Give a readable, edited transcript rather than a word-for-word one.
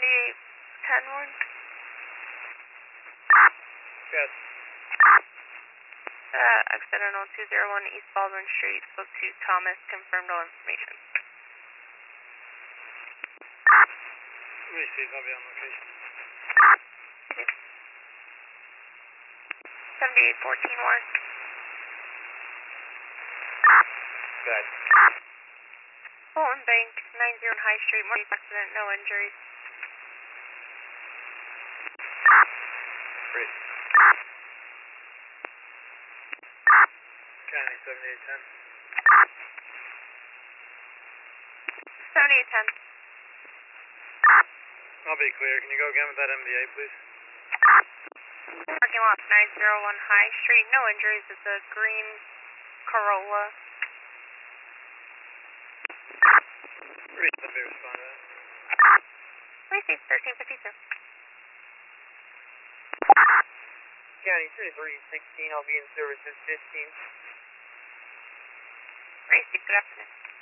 7810-1. Good. Accident on 201 East Baldwin Street. Spoke to Thomas. Confirmed all information. Let me see if I'll be on location. 7814-1. Good. Fulton Bank, 90 High Street. Morning accident. No injuries. Great. County 7810. 7810. I'll be clear. Can you go again with that MDA, please? Parking lot 901 High Street. No injuries. It's a green Corolla. Great. Let me respond to that. Receive 1352. County 3316. I'll be in service at 15. Receive. Good afternoon.